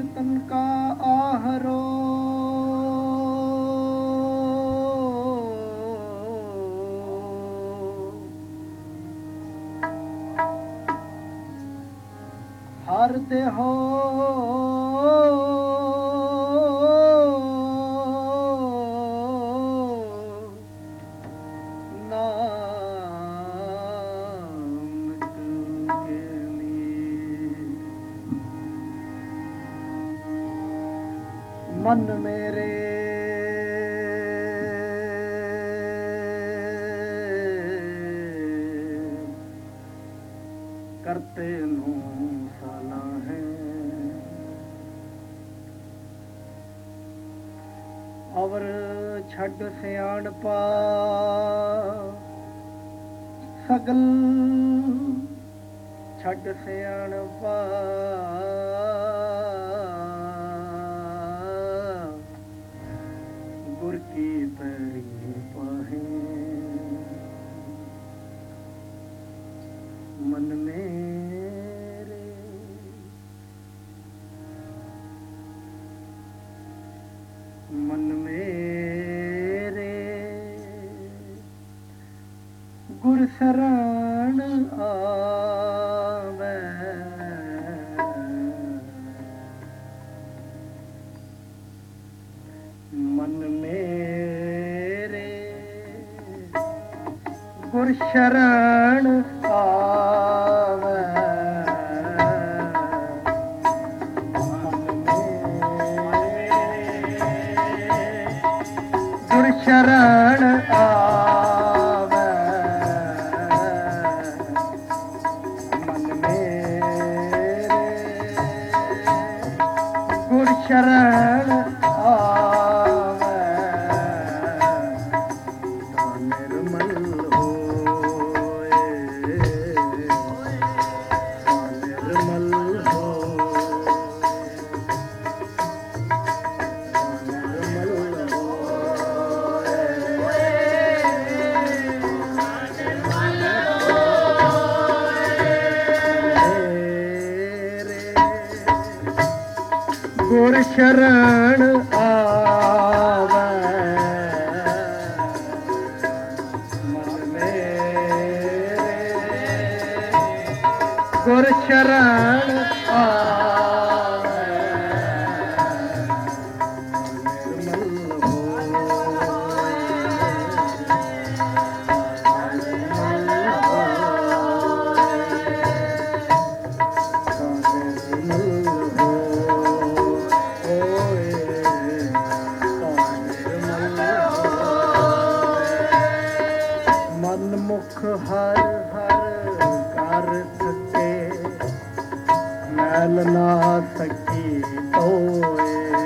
तन का आहरो हर दे हो मन मेरे करते नू साला है और छड़ सियाणपा सगल छड़ सियाणपा गुर की तारीफ है मन मेरे मन मेरे गुर शरण आवे मन मेरे गुर शरण आवे मन मेरे गुर शरण आवे मन मेरे गुर शरण गुर शरण आवे मन मेरे गुर शरण आवे निर्मल मुख हर हर कर थके मैल ना सकी तोए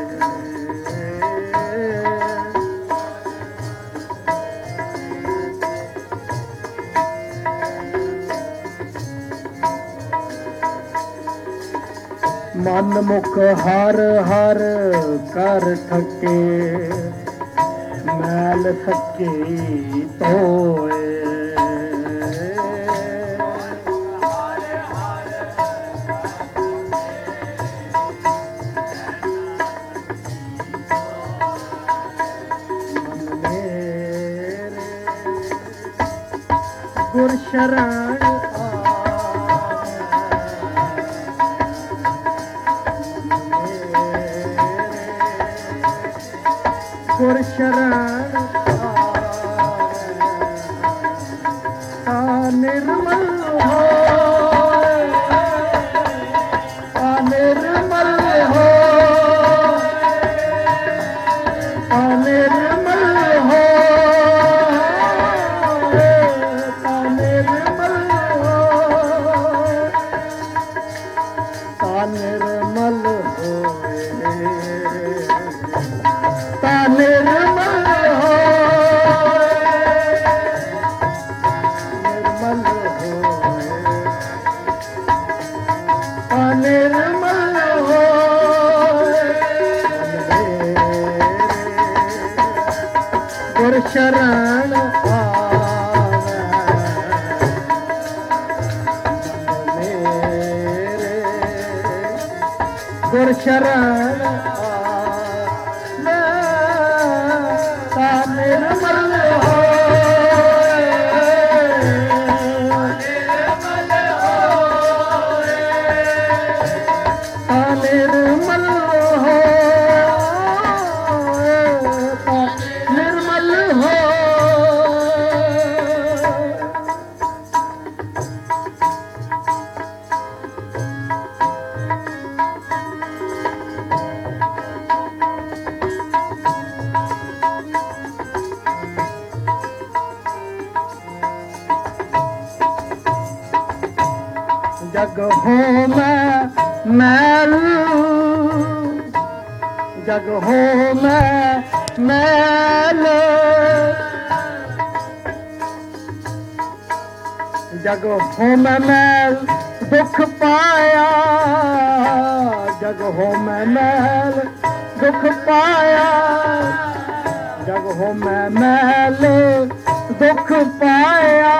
मन मुख हर हर कर थके मैल सकी तोए गुर शरण गुर शरण निर्मल हो निर्मल हो निर्मल हो निर्मल हो गुर शरण ਗੁਰ ਸ਼ਰਨ ਤਾ ਨਿਰਮਲ ਹੋਏ, ਤਾ ਨਿਰਮਲ ਹੋਏ, ਤਾ ਨਿਰਮਲ ਹੋਏ। जग हो मैल, जग हो मैल, जग हो मैल दुख पाया, जग हो मैल दुख पाया, जग हो मैल दुख पाया।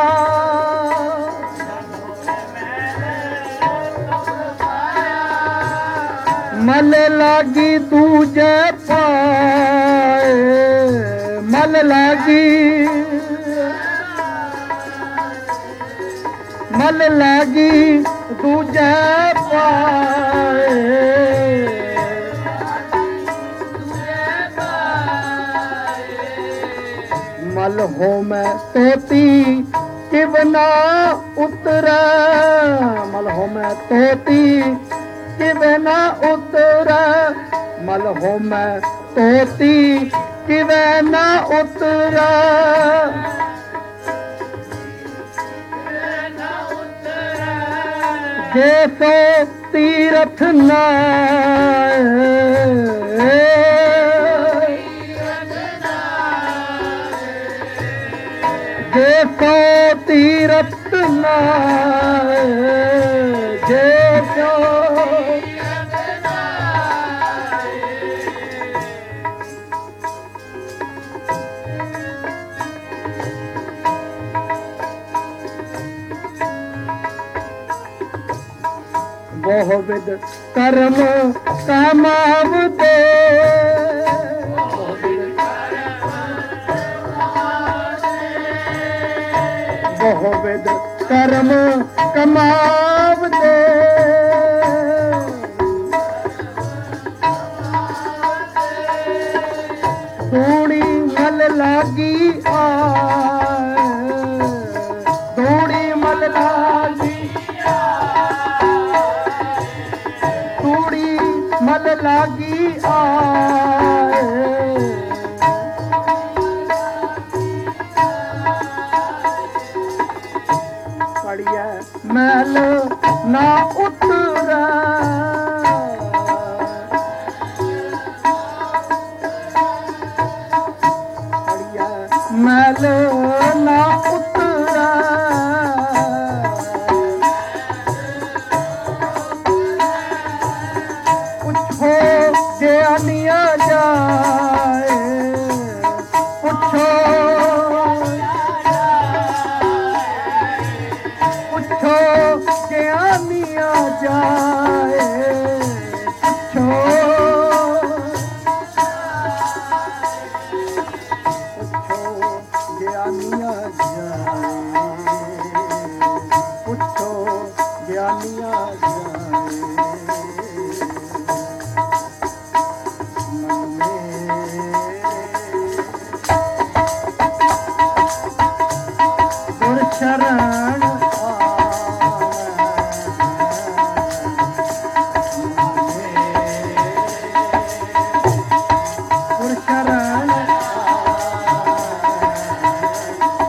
मल लागी दूजे पाए, मल लागी, मल लागी दूजे पाए, मल हो मैं तोती किवना उतरा, मल हो मैं तोती किवे ना उतरा, मल हो मैं तोती किवे ना उतरा। जे तो तीरथ नाए, जे तो तीरथ नाए, जे तो बहु विध कर्म कमावते, बहु विध कर्म कमावते, धूड़ी मल लागी आए, धूड़ी मल लागी, मल लागी आए, पड़िया मैल ना उतरा, पड़िया मैल ना उतरा। ज्ञानिया जाए पुछो, पुछो ज्ञानिया जाए पुछो, पुछो ज्ञानिया जाए, पुछो ज्ञानिया जाए। शरण गुर शरण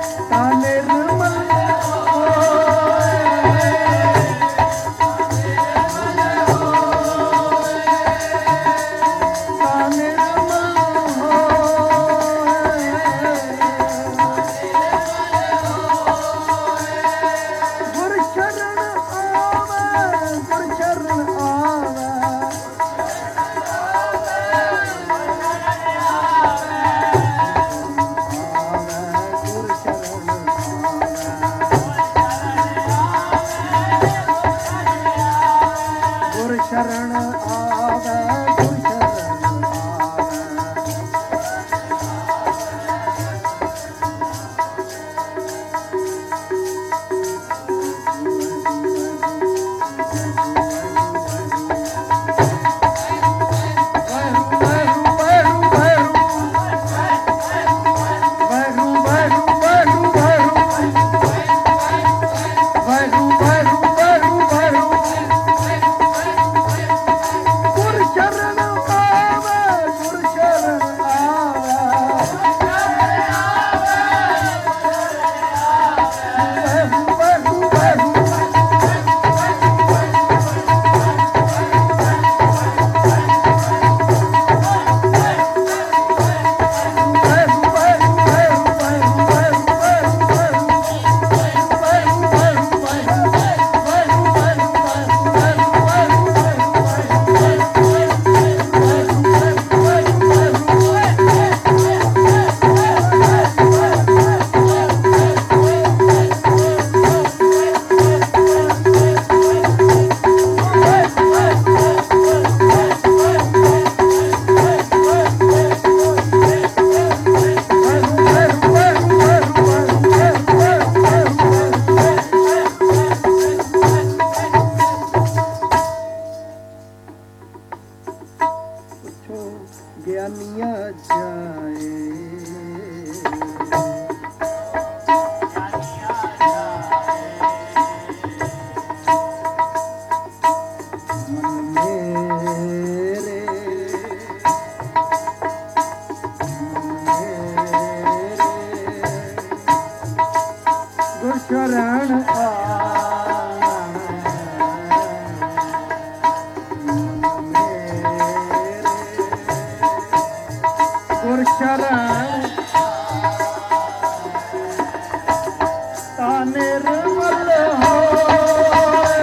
ਨਿਰਮਲ ਹੋਏ,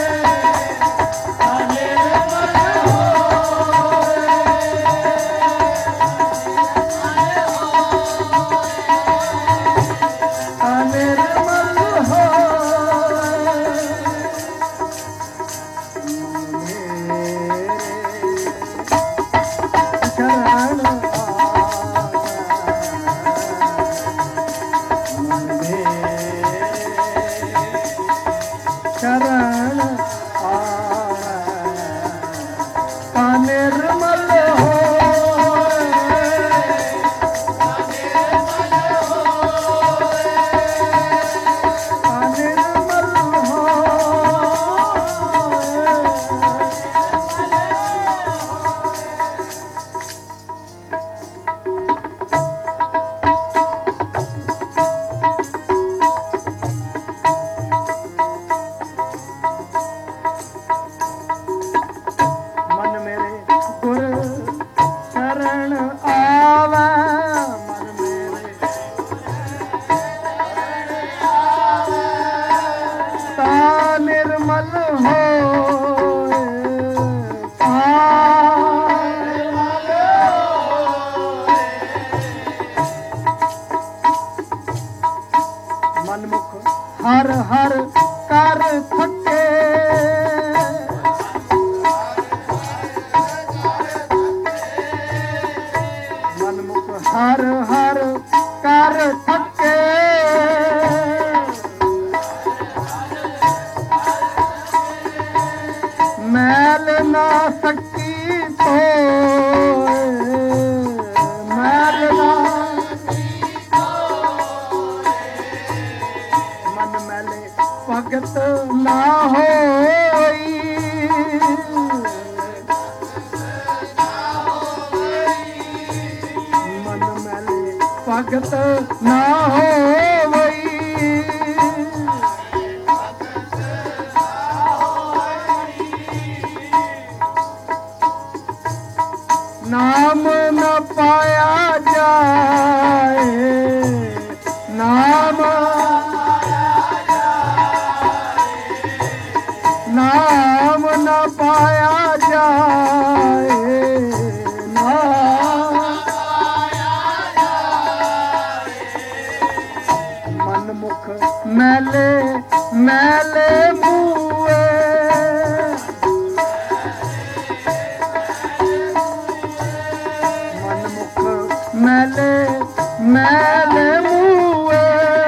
ਨਿਰਮਲ ਸ਼ਰਨ ਆ ਨਿਰਮਲ ਮਨਮੁਖ ਹਰ ਹਰ ਕਰ ਥਕੇ, ਮਨਮੁਖ ਹਰ ਹਰ ਕਰ ਥਕੇ, ਮੈਲ ਨਾ ਸਕੀ ਧੋਏ, ਮੈਲ ਨਾ ਮਨ ਮੈਲੇ ਭਗਤ ਨਾ ਹੋਈ, ਮਨ ਮੈਲੇ ਭਗਤ ਨਾ ਹੋਈ, ਨਾਮ ਨ ਪਾਇਆ ਜਾਏ, ਨਾਮ ਨਾਮ ਨ ਪਾਇਆ ਜਾਏ, ਮਨਮੁਖ ਮੈਲੇ ਮੈਲੇ ਮੂਏ, ਮਨਮੁਖ ਮੈਲੇ ਮੈਲੇ ਮੂਏ,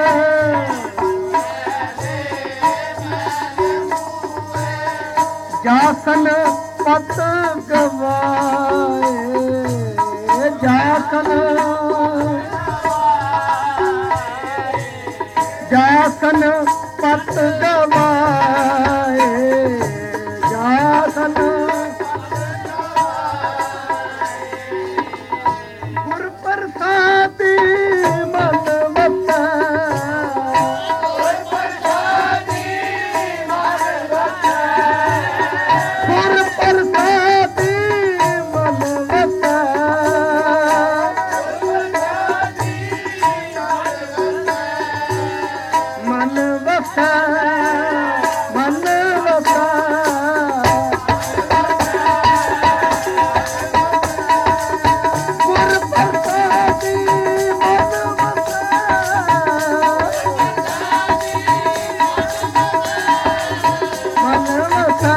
ਜਾਸਨ ਪਤ ਗਵਾਏ, ਜਾਸਨ ਜਾਸਨ ਪਤ ਗਵਾਏ, ਜਾਸਨ ਗੁਰ ਪ੍ਰਸਾਦੀ ਮਨ ਵਸੈ, ਗੁਰ ਪ੍ਰਸਾਦੀ ਮਨ ਵਸੈ, ਗੁਰ ਪ੍ਰਸਾਦੀ ਮਨ ਵਸੈ, ਮਨ ਵਸੈ, ਮਨ ਵਸੈ, ਗੁਰ ਪ੍ਰਸਾਦੀ ਮਨ ਵਸੈ, ਮਨ ਵਸੈ,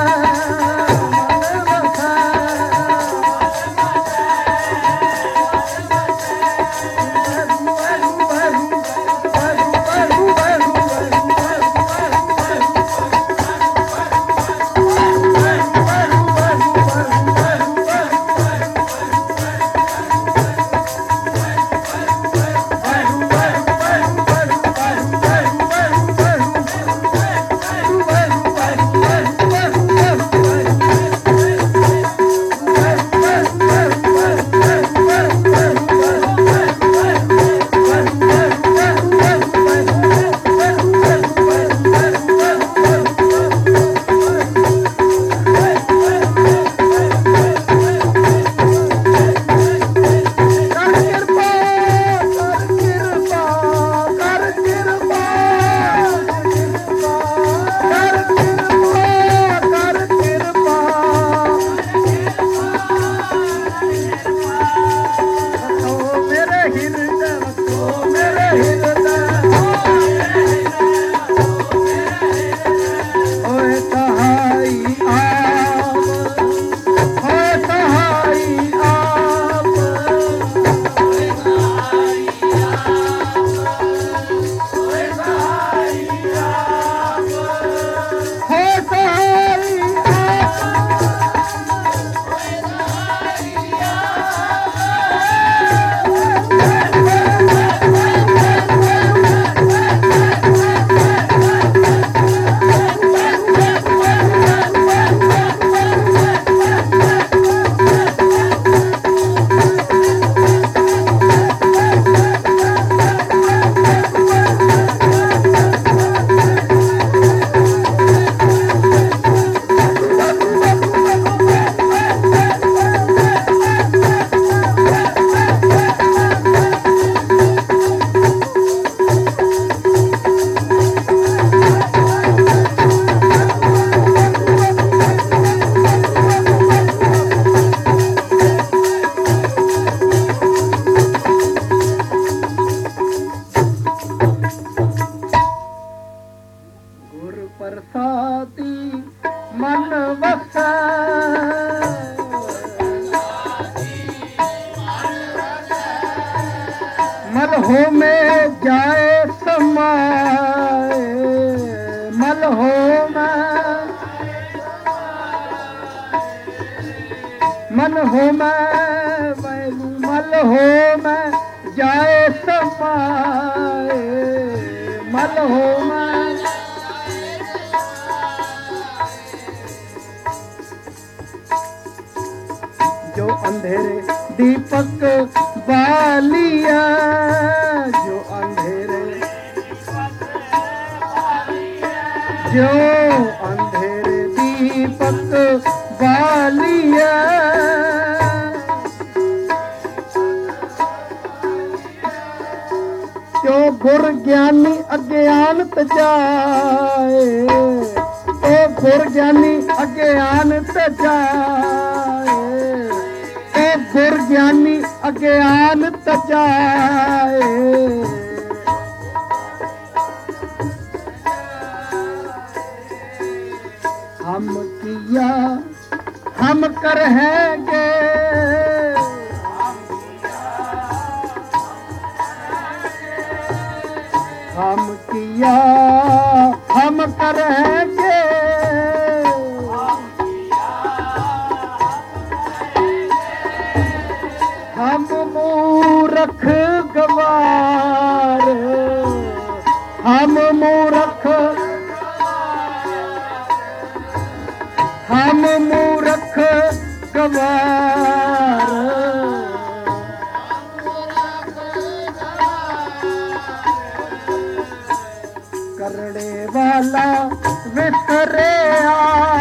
ਮਨ ਵਸੈ। सफल होवे। जो अंधेरे दीपक बालिया, जो अंधेरे जो अंधेरे दीपक बालिया, जो गुर ज्ञानी अज्ञान तजाए, ओ गुर ज्ञानी अज्ञान तजाए, ओ गुर ज्ञानी अज्ञान तजाए। हम किया हम करेंगे, हम किया हम करेंगे, हम मूर्ख गवार, हम मूर्ख, हम मूर्ख गवार। करने वाला विसरिया,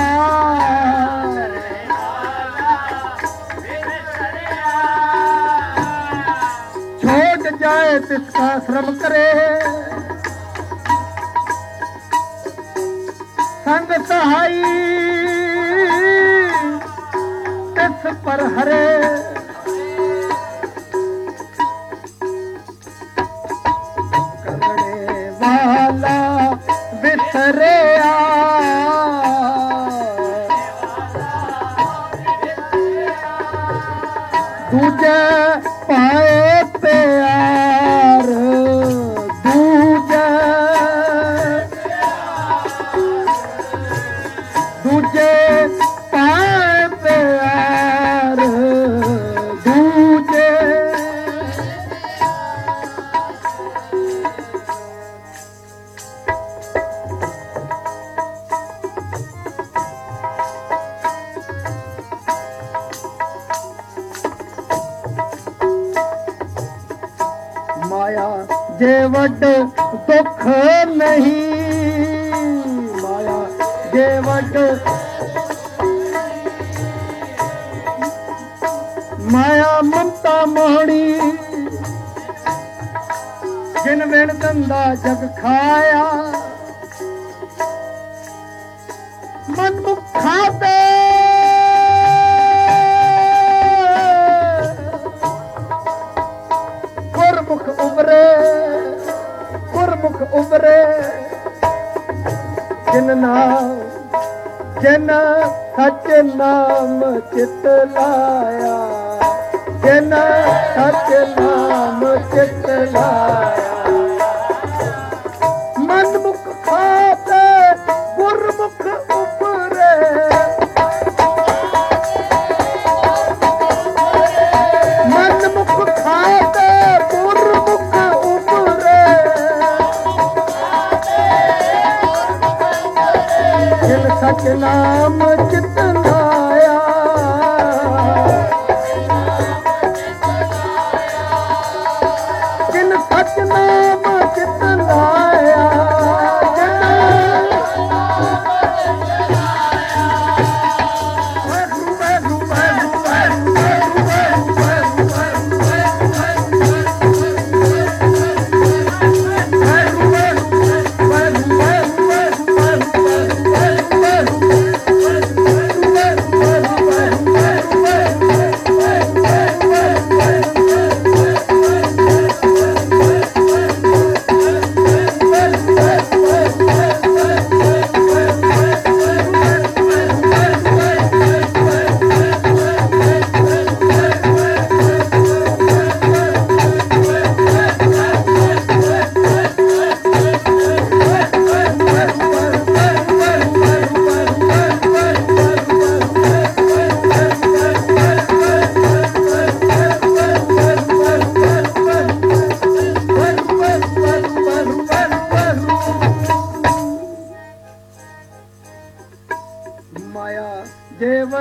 छोड़ जाए तिसका श्रम करे, संग सहाई तिस पर हरे। करने वाला विसरिया, दूजे पाए प्यार, दूजे दूजे पाए प्यार, दूजे माया जे वड दुख नहीं, माया जे वड, माया ममता मोहनी, जिन वेण धंधा जग खाया, मन मुखा दे गुरमुख उबरे, गुरमुख उबरे। जिन नाम जिन सच नाम चित लाया, जिन सच नाम चित लाया, मन मुख खाते गुरमुख उबरे, मन मुख खाते गुरमुख उबरे। जिन सच नाम चित लाया, जिन सच नाम चित लाया,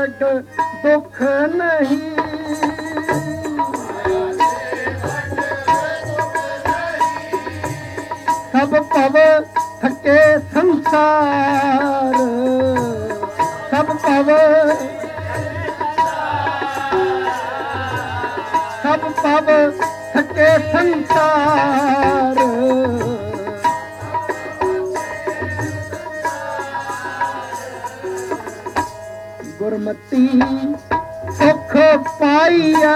ਵੱਡ ਦੁੱਖ ਨਹੀਂ। ਸਭ ਭਵ ਥਕੇ ਸੰਸਾਰ, ਸਭ ਭਵ ਥਕੇ ਸੰਸਾਰ। ਗੁਰਮਤੀ ਸੁਖ ਪਾਈਆ,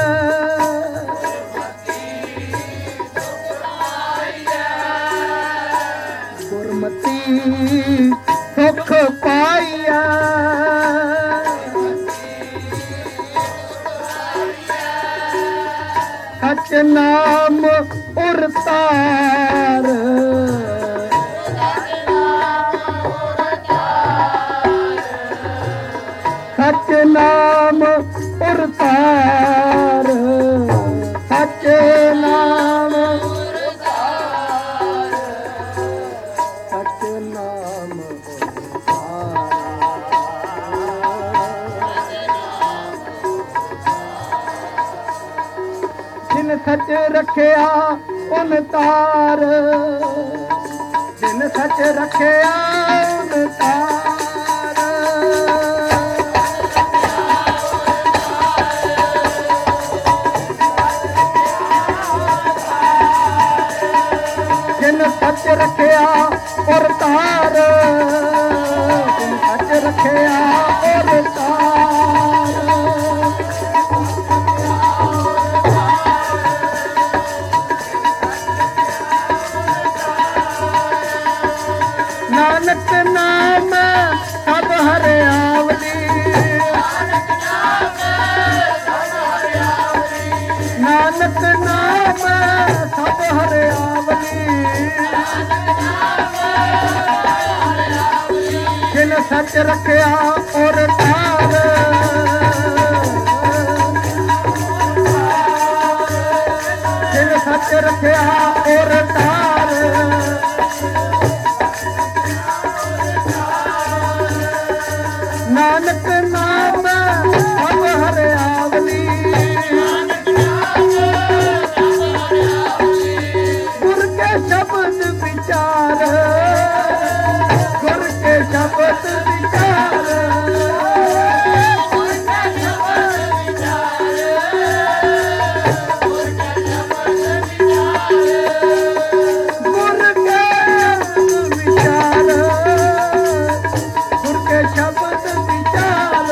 ਗੁਰਮਤੀ ਸੁਖ ਪਾਈਆ। ਸਚ ਨਾਮ ਉਰਤਾਰ, ਸਚ ਨਾਮ ਉਰਤਾਰ, ਸਚ ਨਾਮ ਉਰਤਾਰ, ਸਚ ਨਾਮ ਜਿਨ ਸੱਚ ਰੱਖਿਆ ਉਨ ਤਾਰ, ਜਿਨ ਸੱਚ ਰੱਖਿਆ ਉਨ ਤਾਰ। ਜਿਨ ਸੱਚ ਰੱਖਿਆ ਔਰ ਤਾਰ, ਜਿਨ ਸੱਚ ਰੱਖਿਆ ਔਰ ਤਾਰ। ਨਾਨਕ ਨਾਮ ਸਭ ਹਰਿਆਵਲੀ, ਨਾਨਕ ਨਾਮ ਸਭ ਹਰਿਆਵਲੀ। ਜਿਨ ਸੱਚ ਰੱਖਿਆ ਔਰ ਤਾਰ, ਜਿਨ ਸੱਚ ਰੱਖਿਆ ਔਰ ਤਾਰ। ਨਾਨਕ ਨਾਮ ਸਭ ਹਰਿਆਵਲੀ, ਗੁਰ ਕੇ ਸ਼ਬਦ ਵਿਚਾਰ, ਗੁਰ ਕੇ ਸ਼ਬਦ ਵਿਚਾਰ। ਗੁਰ ਕੇ ਸ਼ਬਦ ਵਿਚਾਰ, ਗੁਰ ਕੇ ਸ਼ਬਦ ਵਿਚਾਰ।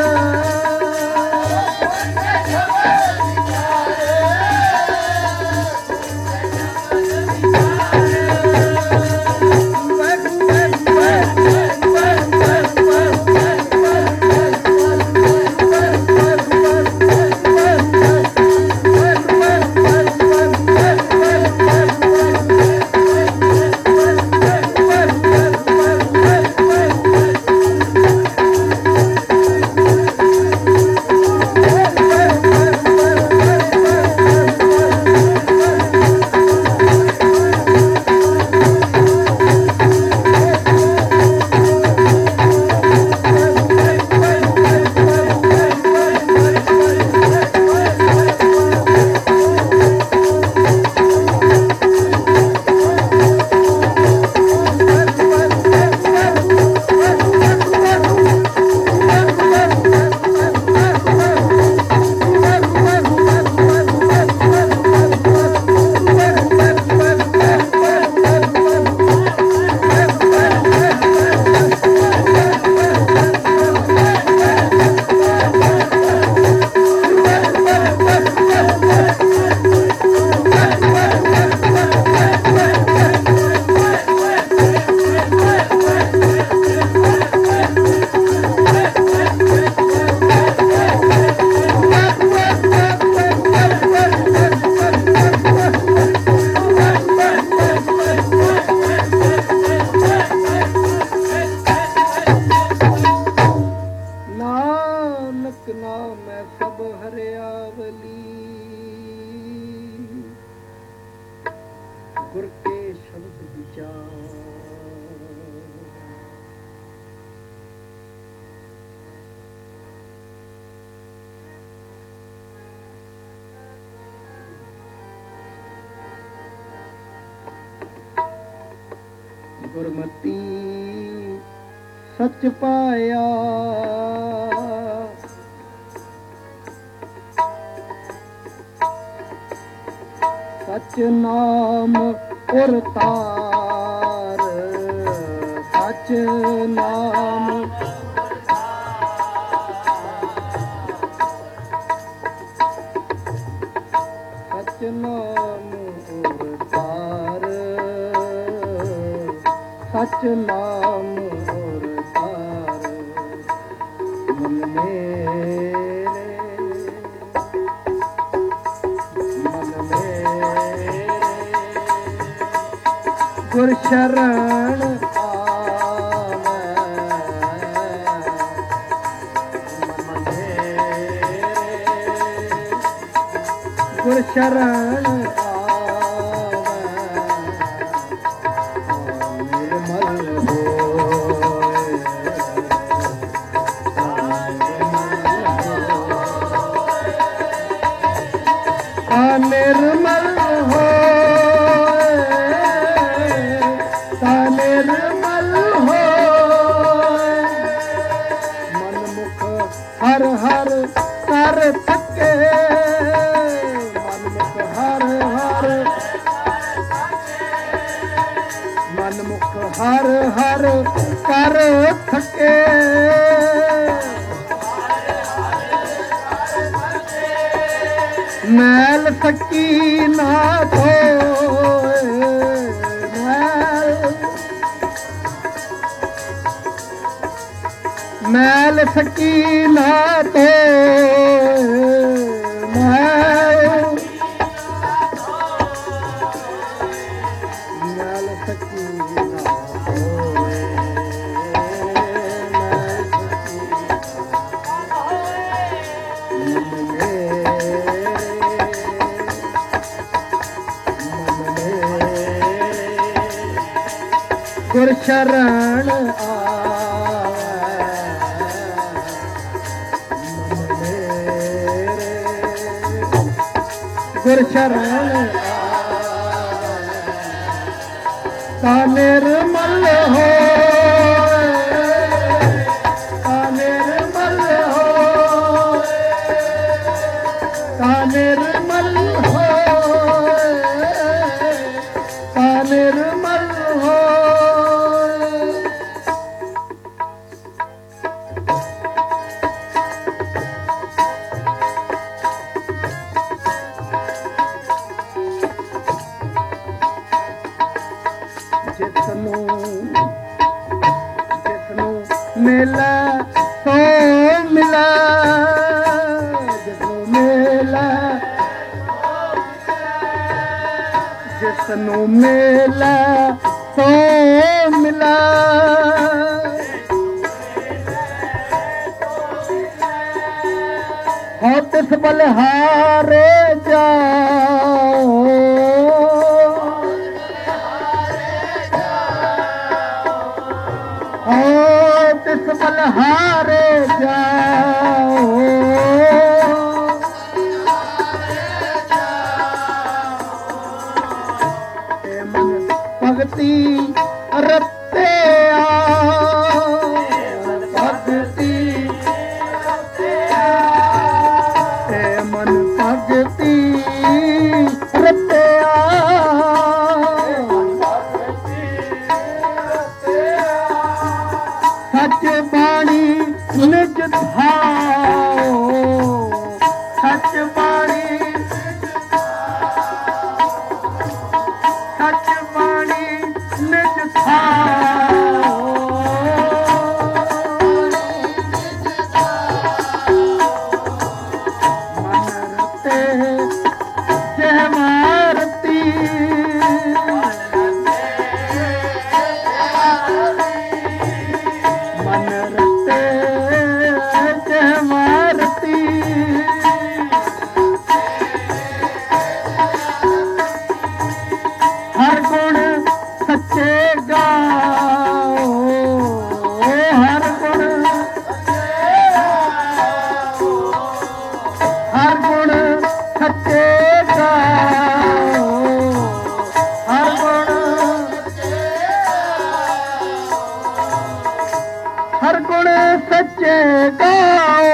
गुरमती सच पाया सच नाम और तार सच नाम सच नाम और तार सच नाम और तार मन मेरे गुर शरण आवे गुर शरण आवे निर्मल होए निर्मल होए हर हर कर थके मनमुख हर हर मनमुख हर हर कर थके मैल सकी ना धोए मैल सकी ना तो मैल सकी ना गुर शरण गुर शरण का निर्मल हो का निर्मल हो का निर्मल हो का निर्मल हो जिसनों मिला तो मिला जिसनों मिला जिसनों मिला तो मिला हो तिस बलिहारे जाओ तिस बलिहारे जाओ मन भगती रते भगती मन भगती रते सच बाणी निज धाओ सच बाणी निज धाओ मन रते जय मारती मन रते जय मारती हर गुण सच्चे गाओ हर गुण सच्चे गाओ हर गुण ਕੱਚੇ ਗਾਓ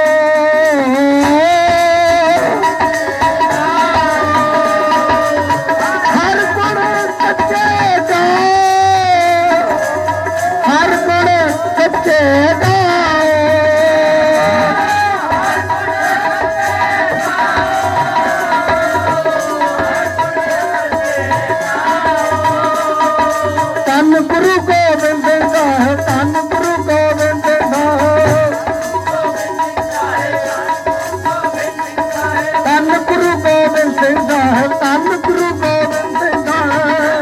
ਹਰ ਗੁਣ ਕੱਚੇ ਗਾਓ ਹਰ ਗੁਣ ਕੱਚੇ ਗੁਰੂ ਗੋਬਿੰਦ ਸਾਹਿਬ ਧੰਨ ਗੁਰੂ ਗੋਬਿੰਦ ਸਾਹਿਬ ਧੰਨ ਗੁਰੂ ਗੋਬਿੰਦ ਸਿੰਘ ਸਾਹਿਬ ਧੰਨ ਗੁਰੂ ਗੋਬਿੰਦ ਸਿੰਘ ਸਾਹਿਬ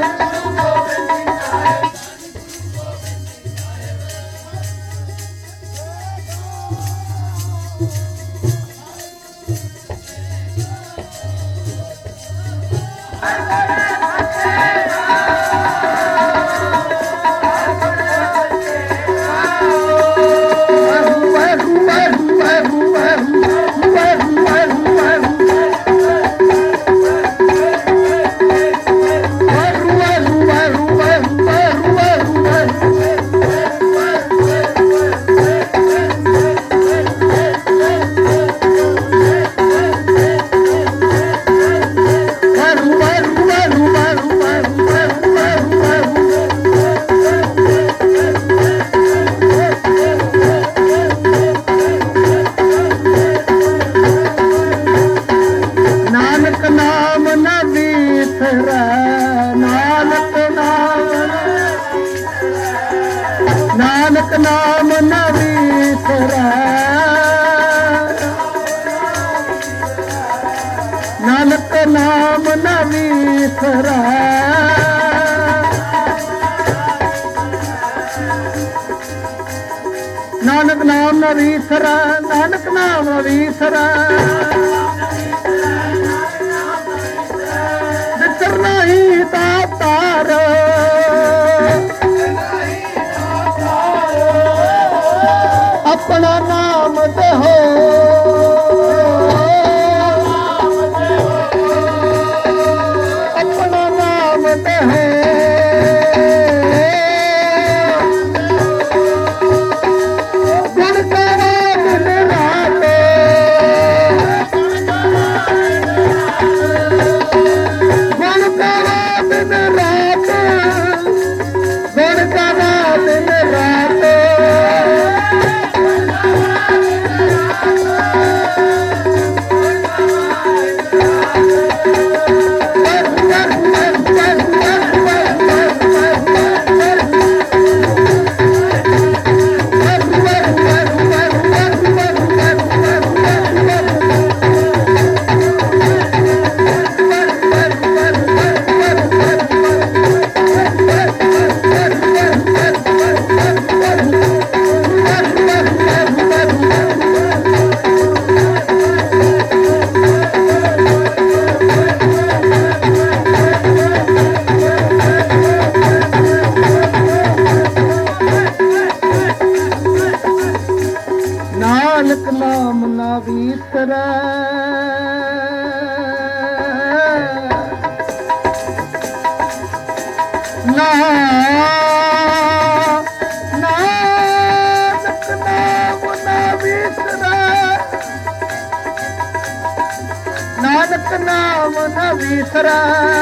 ਨਾਨਕ ਨਾਮ ਨਾ ਵਿਸਰੈ ਨਾਨਕ ਨਾਮ ਨਾ ਵਿਸਰੈ ਨਾਨਕ ਨਾਮ ਨਾ ਵਿਸਰੈ ਨਾਨਕ ਨਾਮ ਨਾ ਵਿਸਰੈ ਵਿਸਰਨਾ ਹੀ ਦਾਤਾਰ ਆਪਣਾ ਨਾਮ ਦੇਹੋ ਆਪਣਾ ਨਾਮ ਦੇਹੋ ਗੁਣ ਗਾਵਾ ਦਿਨ ਰਾਤ ਗੁਣ ਗਾਵਾ ਦਿਨ ਰਾਤ ਗੁਣ ਗਾਵਾ ਦਿਨ ਰਾਤ ਨਾਨਕ ਨਾਮ ਨਾ ਵਿਸਰੈ ਨਾਨਕ ਨਾਮ ਨਾ ਵਿਸਰੈ ਨਾਨਕ ਨਾਮ ਨਾ ਵਿਸਰੈ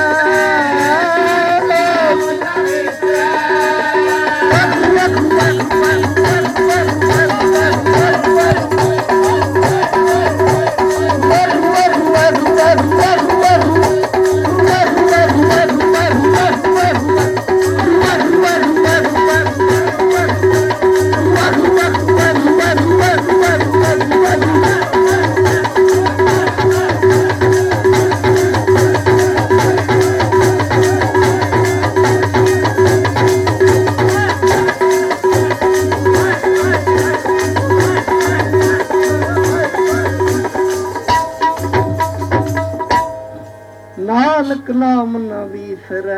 ਨਾਨਕ ਨਾਮ ਨਾ ਵਿਸਰੈ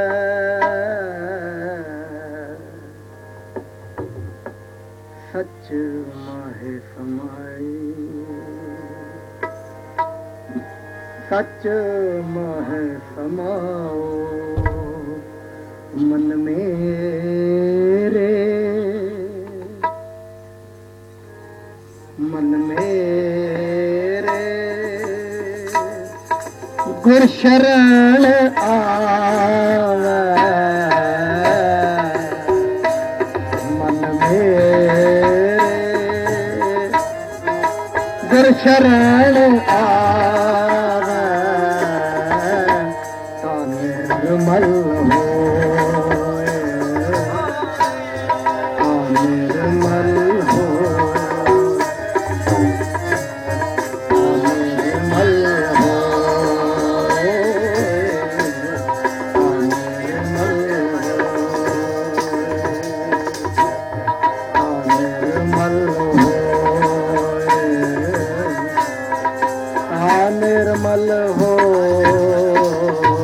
ਸੱਚ ਮਾਹੇ ਸਮਾਈ सच मह समाओ मन मेरे गुर शरण आवे मन मेरे गुर शरण आवे तो निर्मल होए तो निर्मल निर्मल हो